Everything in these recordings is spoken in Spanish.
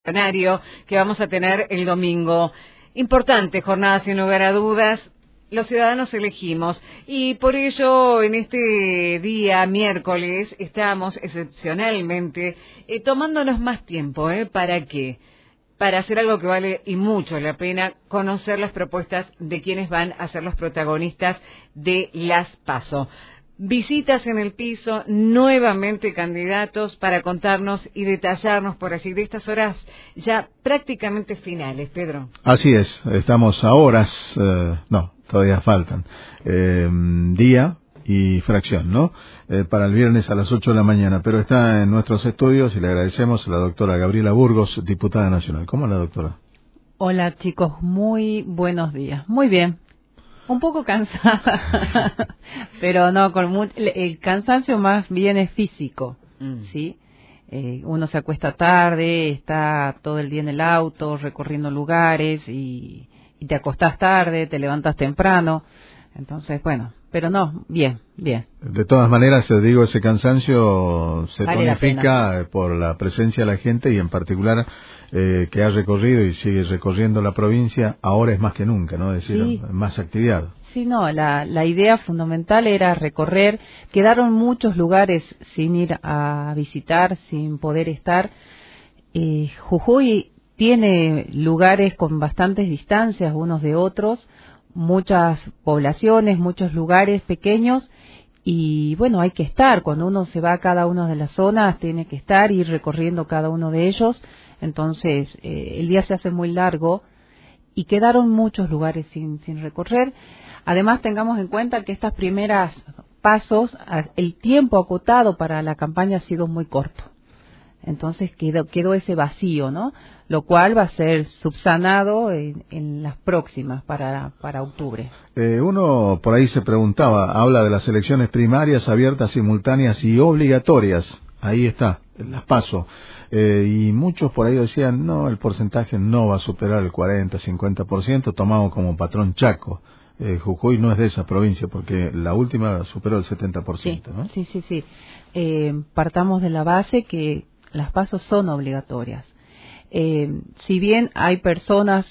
que vamos a tener el domingo. Importante jornada, sin lugar a dudas. Los ciudadanos elegimos y por ello en este día miércoles estamos excepcionalmente tomándonos más tiempo. ¿Para qué? Para hacer algo que vale y mucho la pena, conocer las propuestas de quienes van a ser los protagonistas de las PASO. Visitas en el piso, nuevamente candidatos para contarnos y detallarnos por allí de estas horas ya prácticamente finales, Pedro. Así es, estamos a horas, todavía faltan, día y fracción, ¿no? Para el viernes a las 8 de la mañana, pero está en nuestros estudios y le agradecemos a la doctora Gabriela Burgos, diputada nacional. ¿Cómo la doctora? Hola chicos, muy buenos días. Muy bien. Un poco cansada, pero no, el cansancio más bien es físico, ¿sí? Uno se acuesta tarde, está todo el día en el auto, recorriendo lugares y te acostás tarde, te levantas temprano, entonces, bueno, pero no, bien. De todas maneras, digo, ese cansancio se tonifica por la presencia de la gente y en particular que ha recorrido y sigue recorriendo la provincia, ahora es más que nunca, ¿no? Es decir, sí, más actividad. Sí, no, la idea fundamental era recorrer, quedaron muchos lugares sin ir a visitar, sin poder estar. Jujuy tiene lugares con bastantes distancias unos de otros, muchas poblaciones, muchos lugares pequeños y bueno, hay que estar, cuando uno se va a cada una de las zonas tiene que estar, ir recorriendo cada uno de ellos, entonces el día se hace muy largo y quedaron muchos lugares sin recorrer. Además tengamos en cuenta que estas primeras pasos, el tiempo acotado para la campaña ha sido muy corto. Entonces quedó ese vacío, ¿no? Lo cual va a ser subsanado en las próximas para octubre. Uno por ahí se preguntaba, habla de las elecciones primarias, abiertas, simultáneas y obligatorias. Ahí está, las PASO. Y muchos por ahí decían, no, el porcentaje no va a superar el 40-50%, tomado como patrón Chaco. Jujuy no es de esa provincia porque la última superó el 70%, sí, ¿no? Sí. Partamos de la base que las PASO son obligatorias. Si bien hay personas,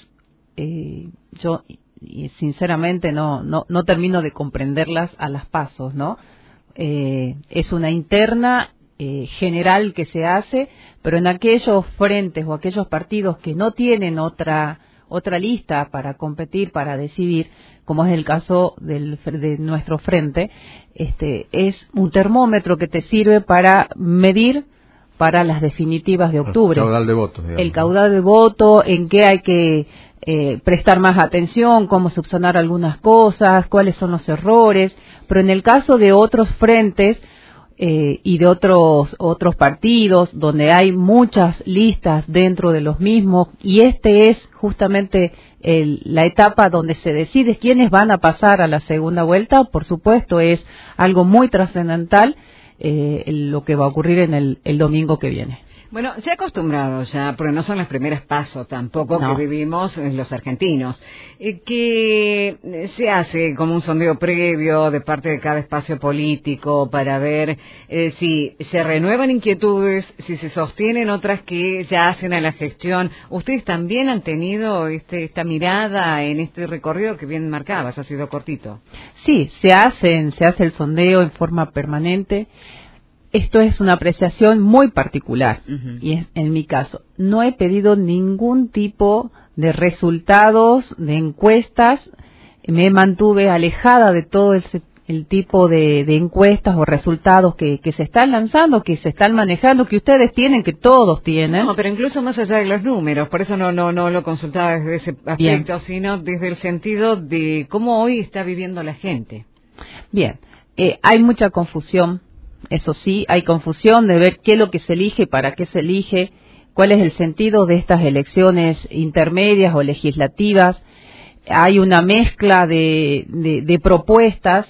yo sinceramente no termino de comprenderlas a las PASO, ¿no? Es una interna general que se hace, pero en aquellos frentes o aquellos partidos que no tienen otra lista para competir, para decidir, como es el caso de nuestro frente, es un termómetro que te sirve para medir para las definitivas de octubre. El caudal de votos, digamos. El caudal de voto, en qué hay que prestar más atención, cómo subsanar algunas cosas, cuáles son los errores, pero en el caso de otros frentes y de otros partidos donde hay muchas listas dentro de los mismos y es justamente la etapa donde se decide quiénes van a pasar a la segunda vuelta, por supuesto es algo muy trascendental lo que va a ocurrir en el domingo que viene. Bueno, se ha acostumbrado ya, porque no son las primeras PASO tampoco que vivimos los argentinos, que se hace como un sondeo previo de parte de cada espacio político para ver si se renuevan inquietudes, si se sostienen otras que ya hacen a la gestión. ¿Ustedes también han tenido esta mirada en este recorrido que bien marcabas, ha sido cortito? Sí, se hace el sondeo en forma permanente. Esto es una apreciación muy particular y es, en mi caso, no he pedido ningún tipo de resultados, de encuestas, me mantuve alejada de todo el tipo de encuestas o resultados que se están lanzando, que se están manejando, que ustedes tienen, que todos tienen. No, pero incluso más allá de los números, por eso no lo consultaba desde ese aspecto, bien, sino desde el sentido de cómo hoy está viviendo la gente. Bien, hay mucha confusión. Eso sí, hay confusión de ver qué es lo que se elige, para qué se elige, cuál es el sentido de estas elecciones intermedias o legislativas. Hay una mezcla de propuestas.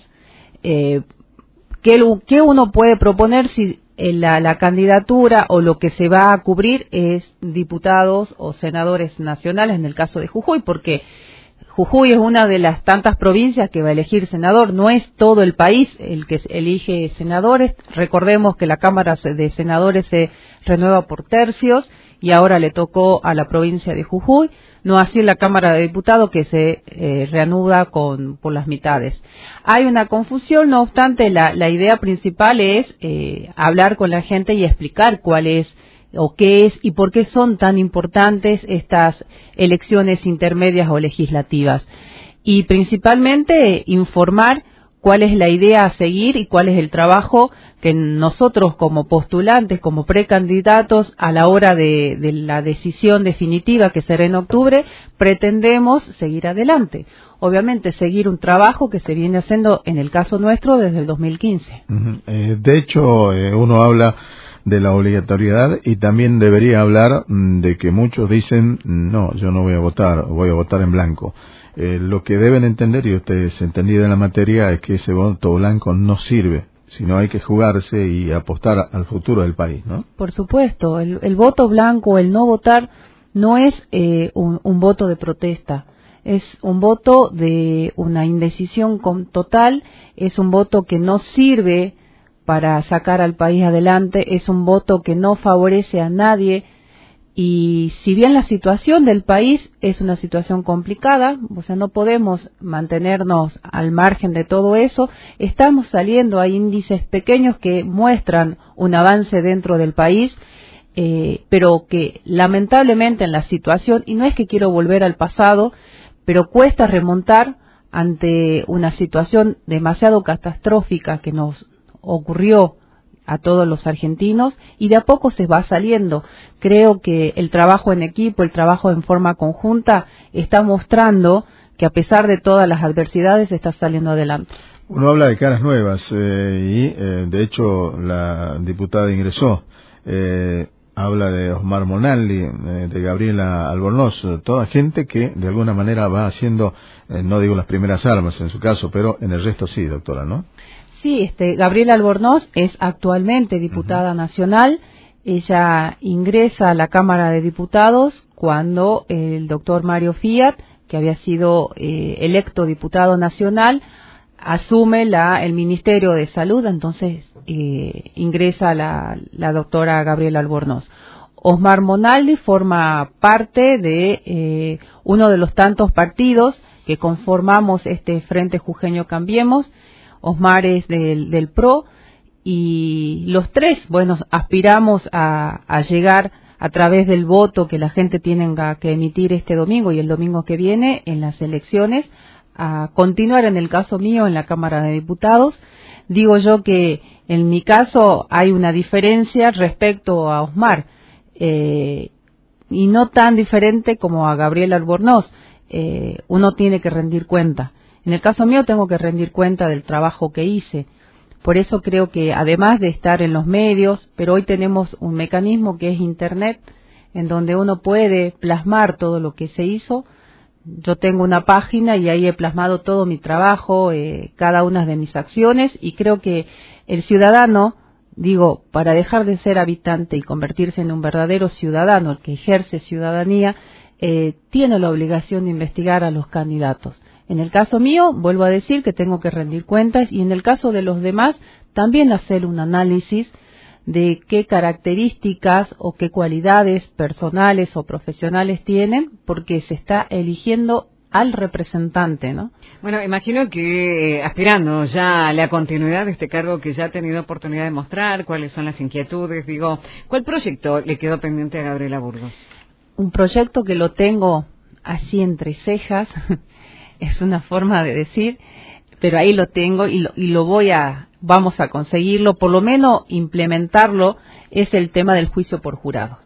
¿Qué uno puede proponer si la candidatura o lo que se va a cubrir es diputados o senadores nacionales, en el caso de Jujuy? Porque Jujuy es una de las tantas provincias que va a elegir senador, no es todo el país el que elige senadores. Recordemos que la Cámara de Senadores se renueva por tercios y ahora le tocó a la provincia de Jujuy, no así la Cámara de Diputados que se reanuda por las mitades. Hay una confusión, no obstante, la idea principal es hablar con la gente y explicar cuál es o qué es y por qué son tan importantes estas elecciones intermedias o legislativas. Y principalmente informar cuál es la idea a seguir y cuál es el trabajo que nosotros como postulantes, como precandidatos, a la hora de la decisión definitiva que será en octubre, pretendemos seguir adelante. Obviamente seguir un trabajo que se viene haciendo, en el caso nuestro, desde el 2015. De hecho, uno habla de la obligatoriedad y también debería hablar de que muchos dicen, no, yo no voy a votar en blanco. Lo que deben entender, y ustedes entendido en la materia, es que ese voto blanco no sirve, sino hay que jugarse y apostar al futuro del país, ¿no? Por supuesto, el voto blanco, el no votar, no es un voto de protesta, es un voto de una indecisión total, es un voto que no sirve para sacar al país adelante, es un voto que no favorece a nadie. Y si bien la situación del país es una situación complicada, o sea, no podemos mantenernos al margen de todo eso, estamos saliendo, hay índices pequeños que muestran un avance dentro del país, pero que lamentablemente en la situación, y no es que quiero volver al pasado, pero cuesta remontar ante una situación demasiado catastrófica que nos ocurrió a todos los argentinos y de a poco se va saliendo. Creo que el trabajo en equipo, el trabajo en forma conjunta está mostrando que a pesar de todas las adversidades está saliendo adelante. Uno habla de caras nuevas de hecho la diputada ingresó, habla de Osmar Monaldi, de Gabriela Albornoz, toda gente que de alguna manera va haciendo, no digo las primeras armas en su caso, pero en el resto sí, doctora, ¿no? Sí, Gabriela Albornoz es actualmente diputada nacional. Ella ingresa a la Cámara de Diputados cuando el doctor Mario Fiat, que había sido electo diputado nacional, asume el Ministerio de Salud, entonces ingresa la doctora Gabriela Albornoz. Osmar Monaldi forma parte de uno de los tantos partidos que conformamos este Frente Jujeño Cambiemos. Osmar es del PRO y los tres, bueno, aspiramos a llegar a través del voto que la gente tiene que emitir este domingo y el domingo que viene en las elecciones, a continuar en el caso mío en la Cámara de Diputados. Digo yo que en mi caso hay una diferencia respecto a Osmar, y no tan diferente como a Gabriela Albornoz. Uno tiene que rendir cuenta. En el caso mío tengo que rendir cuenta del trabajo que hice. Por eso creo que además de estar en los medios, pero hoy tenemos un mecanismo que es Internet, en donde uno puede plasmar todo lo que se hizo. Yo tengo una página y ahí he plasmado todo mi trabajo, cada una de mis acciones, y creo que el ciudadano, para dejar de ser habitante y convertirse en un verdadero ciudadano, el que ejerce ciudadanía, tiene la obligación de investigar a los candidatos. En el caso mío, vuelvo a decir que tengo que rendir cuentas y en el caso de los demás, también hacer un análisis de qué características o qué cualidades personales o profesionales tienen, porque se está eligiendo al representante, ¿no? Bueno, imagino que aspirando ya a la continuidad de este cargo que ya ha tenido oportunidad de mostrar, cuáles son las inquietudes, ¿cuál proyecto le quedó pendiente a Gabriela Burgos? Un proyecto que lo tengo así entre cejas, es una forma de decir, pero ahí lo tengo y vamos a conseguirlo, por lo menos implementarlo, es el tema del juicio por jurado.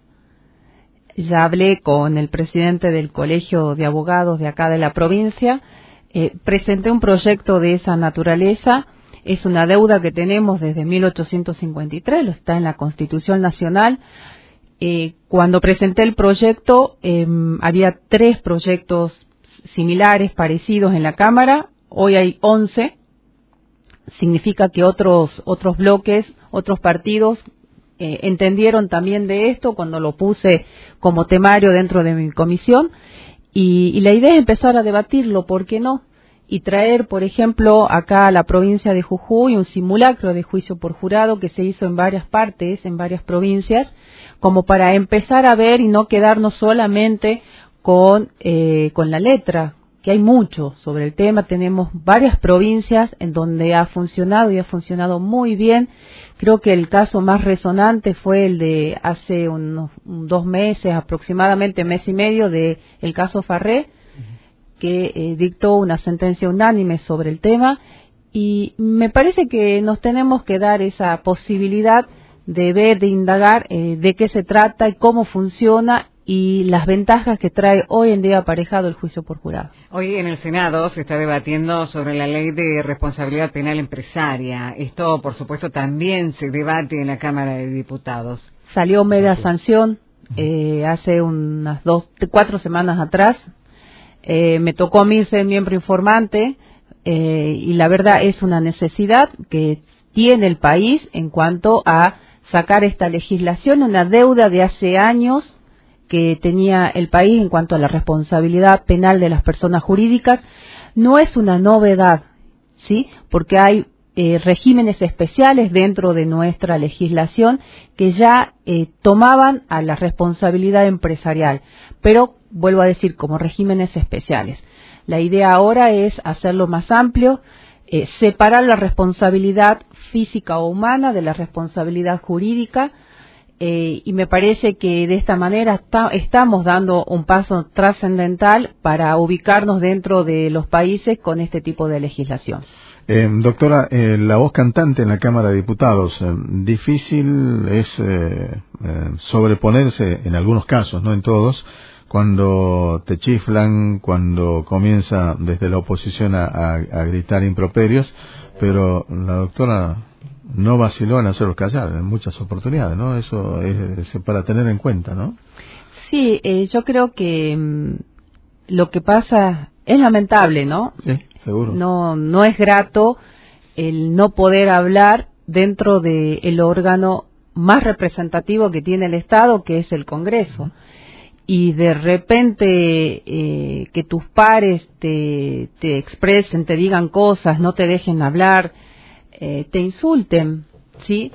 Ya hablé con el presidente del Colegio de Abogados de acá de la provincia, presenté un proyecto de esa naturaleza, es una deuda que tenemos desde 1853, lo está en la Constitución Nacional. Cuando presenté el proyecto, había 3 proyectos similares, parecidos en la Cámara, hoy hay 11, significa que otros bloques, otros partidos entendieron también de esto cuando lo puse como temario dentro de mi comisión y la idea es empezar a debatirlo, ¿por qué no? Y traer, por ejemplo, acá a la provincia de Jujuy un simulacro de juicio por jurado que se hizo en varias partes, en varias provincias, como para empezar a ver y no quedarnos solamente con la letra, que hay mucho sobre el tema. Tenemos varias provincias en donde ha funcionado y ha funcionado muy bien. Creo que el caso más resonante fue el de hace unos 2 meses, aproximadamente mes y medio, de el caso Farré, que dictó una sentencia unánime sobre el tema, y me parece que nos tenemos que dar esa posibilidad de ver, de indagar de qué se trata y cómo funciona y las ventajas que trae hoy en día aparejado el juicio por jurado. Hoy en el Senado se está debatiendo sobre la ley de responsabilidad penal empresaria. Esto, por supuesto, también se debate en la Cámara de Diputados. Salió media sanción hace unas 4 semanas atrás. Me tocó a mí ser miembro informante y la verdad es una necesidad que tiene el país en cuanto a sacar esta legislación, una deuda de hace años que tenía el país en cuanto a la responsabilidad penal de las personas jurídicas. No es una novedad, ¿sí? Porque hay regímenes especiales dentro de nuestra legislación que ya tomaban a la responsabilidad empresarial, pero vuelvo a decir, como regímenes especiales. La idea ahora es hacerlo más amplio, separar la responsabilidad física o humana de la responsabilidad jurídica, y me parece que de esta manera estamos dando un paso trascendental para ubicarnos dentro de los países con este tipo de legislación. Doctora, la voz cantante en la Cámara de Diputados, difícil es sobreponerse en algunos casos, no en todos, cuando te chiflan, cuando comienza desde la oposición a gritar improperios, pero la doctora no vaciló en hacerlos callar en muchas oportunidades, ¿no? Eso es para tener en cuenta, ¿no? Sí, yo creo que lo que pasa es lamentable, ¿no? Sí, seguro. No es grato el no poder hablar dentro del órgano más representativo que tiene el Estado, que es el Congreso. Y de repente que tus pares te expresen, te digan cosas, no te dejen hablar, te insulten, ¿sí?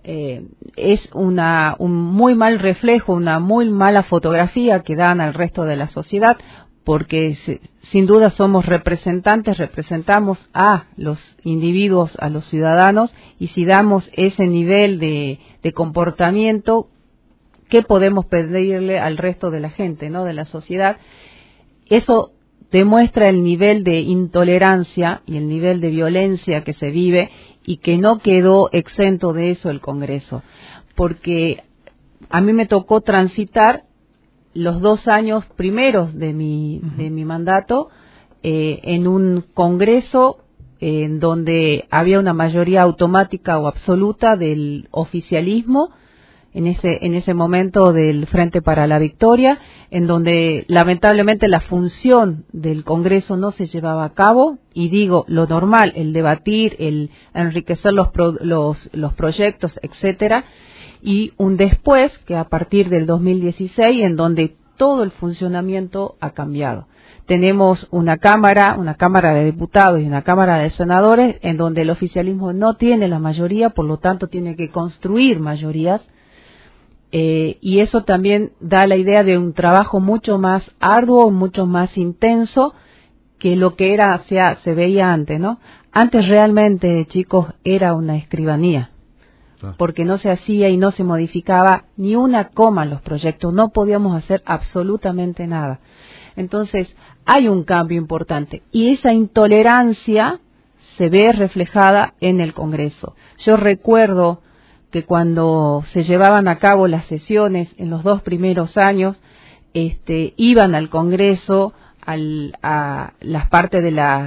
Es un muy mal reflejo, una muy mala fotografía que dan al resto de la sociedad, porque sin duda somos representantes, representamos a los individuos, a los ciudadanos, y si damos ese nivel de comportamiento, ¿qué podemos pedirle al resto de la gente, ¿no? De la sociedad? Eso demuestra el nivel de intolerancia y el nivel de violencia que se vive, y que no quedó exento de eso el Congreso, porque a mí me tocó transitar los 2 años primeros de mi mandato en un Congreso en donde había una mayoría automática o absoluta del oficialismo, en ese momento del Frente para la Victoria, en donde lamentablemente la función del Congreso no se llevaba a cabo, y digo, lo normal, el debatir, el enriquecer los proyectos, etcétera, y un después, que a partir del 2016, en donde todo el funcionamiento ha cambiado. Tenemos una Cámara de Diputados y una Cámara de Senadores, en donde el oficialismo no tiene la mayoría, por lo tanto tiene que construir mayorías, y eso también da la idea de un trabajo mucho más arduo, mucho más intenso que lo que se veía antes, ¿no? Antes realmente, chicos, era una escribanía, porque no se hacía y no se modificaba ni una coma en los proyectos, no podíamos hacer absolutamente nada. Entonces, hay un cambio importante, y esa intolerancia se ve reflejada en el Congreso. Yo recuerdo que cuando se llevaban a cabo las sesiones en los 2 primeros años, iban al Congreso, a las partes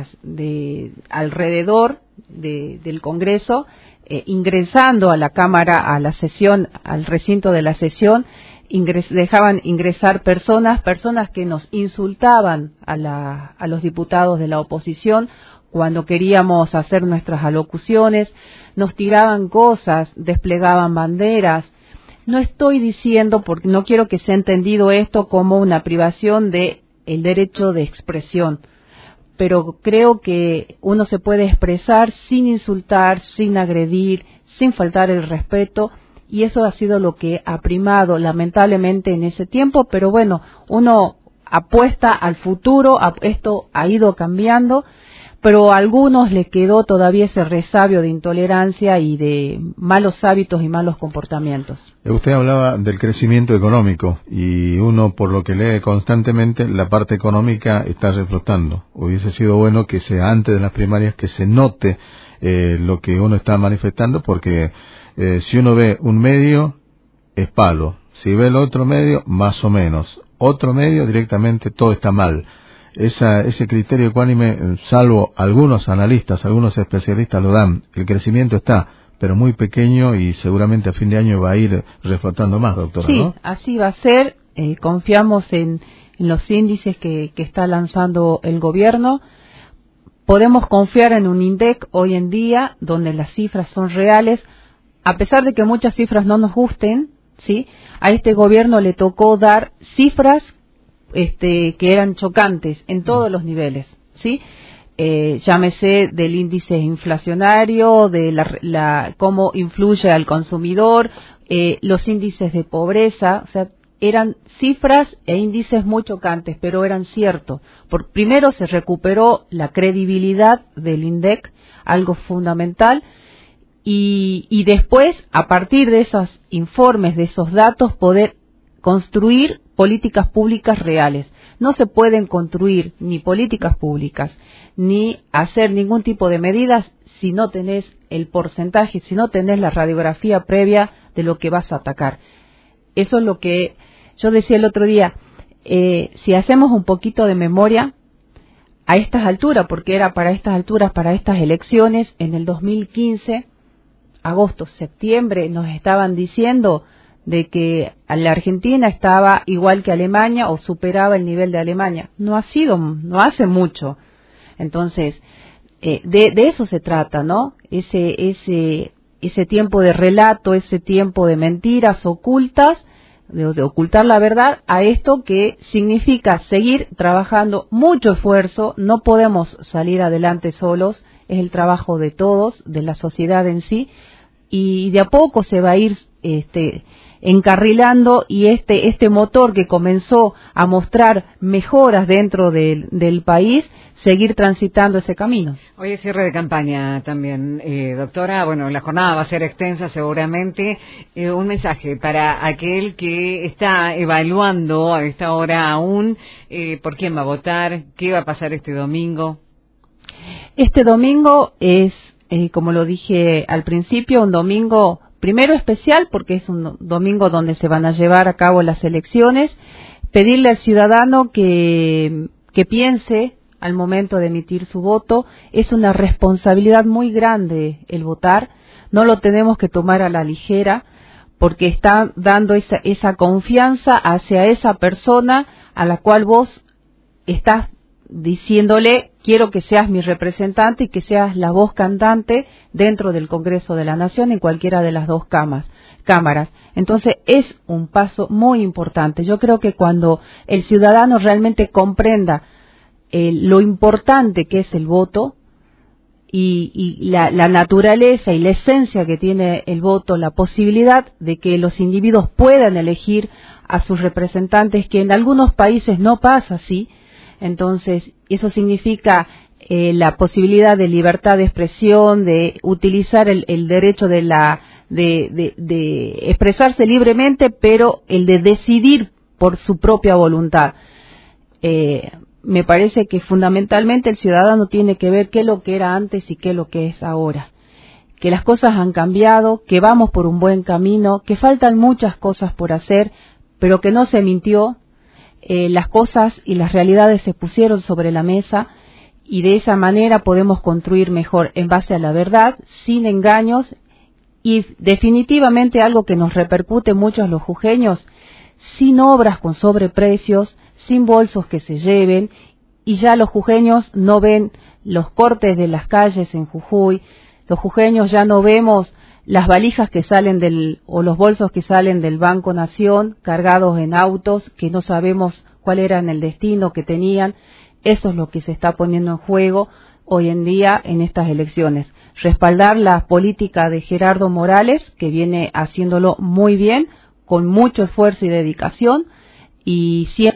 alrededor del Congreso, ingresando a la Cámara, a la sesión, al recinto de la sesión, dejaban ingresar personas que nos insultaban a los diputados de la oposición cuando queríamos hacer nuestras alocuciones, nos tiraban cosas, desplegaban banderas. No estoy diciendo, porque no quiero que sea entendido esto como una privación de el derecho de expresión. Pero creo que uno se puede expresar sin insultar, sin agredir, sin faltar el respeto, y eso ha sido lo que ha primado lamentablemente en ese tiempo, pero bueno, uno apuesta al futuro, esto ha ido cambiando, pero a algunos les quedó todavía ese resabio de intolerancia y de malos hábitos y malos comportamientos. Usted hablaba del crecimiento económico y uno, por lo que lee constantemente, la parte económica está reflotando. Hubiese sido bueno que sea antes de las primarias, que se note lo que uno está manifestando, porque si uno ve un medio, es palo. Si ve el otro medio, más o menos. Otro medio, directamente todo está mal. Ese criterio ecuánime, salvo algunos analistas, algunos especialistas lo dan. El crecimiento está, pero muy pequeño, y seguramente a fin de año va a ir reflotando más, doctora, sí, ¿no? Así va a ser. Confiamos en los índices que está lanzando el gobierno. Podemos confiar en un INDEC hoy en día, donde las cifras son reales, a pesar de que muchas cifras no nos gusten, ¿sí? A este gobierno le tocó dar cifras que eran chocantes en todos los niveles, ¿sí? Llámese del índice inflacionario, de cómo influye al consumidor, los índices de pobreza, o sea, eran cifras e índices muy chocantes, pero eran ciertos. Primero se recuperó la credibilidad del INDEC, algo fundamental, y después, a partir de esos informes, de esos datos, poder construir políticas públicas reales. No se pueden construir ni políticas públicas, ni hacer ningún tipo de medidas si no tenés el porcentaje, si no tenés la radiografía previa de lo que vas a atacar. Eso es lo que yo decía el otro día. Si hacemos un poquito de memoria, a estas alturas, porque era para estas alturas, para estas elecciones, en el 2015, agosto, septiembre, nos estaban diciendo de que la Argentina estaba igual que Alemania o superaba el nivel de Alemania. No hace mucho. Entonces, de eso se trata, ¿no? Ese tiempo de relato, ese tiempo de mentiras ocultas, de ocultar la verdad, a esto que significa seguir trabajando, mucho esfuerzo. No podemos salir adelante solos, es el trabajo de todos, de la sociedad en sí, y de a poco se va a ir encarrilando, y este motor que comenzó a mostrar mejoras dentro del país, seguir transitando ese camino. Hoy es cierre de campaña también, doctora. Bueno, la jornada va a ser extensa seguramente. Un mensaje para aquel que está evaluando a esta hora aún por quién va a votar, qué va a pasar este domingo. Este domingo es, como lo dije al principio, un domingo primero especial, porque es un domingo donde se van a llevar a cabo las elecciones. Pedirle al ciudadano que piense al momento de emitir su voto. Es una responsabilidad muy grande el votar. No lo tenemos que tomar a la ligera, porque está dando esa confianza hacia esa persona a la cual vos estás diciéndole: quiero que seas mi representante y que seas la voz cantante dentro del Congreso de la Nación, en cualquiera de las dos cámaras. Entonces es un paso muy importante. Yo creo que cuando el ciudadano realmente comprenda lo importante que es el voto y la naturaleza y la esencia que tiene el voto, la posibilidad de que los individuos puedan elegir a sus representantes, que en algunos países no pasa así. Entonces, eso significa la posibilidad de libertad de expresión, de utilizar el derecho de expresarse libremente, pero el de decidir por su propia voluntad. Me parece que fundamentalmente el ciudadano tiene que ver qué es lo que era antes y qué es lo que es ahora. Que las cosas han cambiado, que vamos por un buen camino, que faltan muchas cosas por hacer, pero que no se mintió. Las cosas y las realidades se pusieron sobre la mesa, y de esa manera podemos construir mejor en base a la verdad, sin engaños, y definitivamente algo que nos repercute mucho a los jujeños: sin obras con sobreprecios, sin bolsos que se lleven, y ya los jujeños no ven los cortes de las calles en Jujuy. Los jujeños ya no vemos las valijas que salen o los bolsos que salen del Banco Nación cargados en autos que no sabemos cuál era el destino que tenían. Eso es lo que se está poniendo en juego hoy en día en estas elecciones. Respaldar la política de Gerardo Morales, que viene haciéndolo muy bien, con mucho esfuerzo y dedicación, y siempre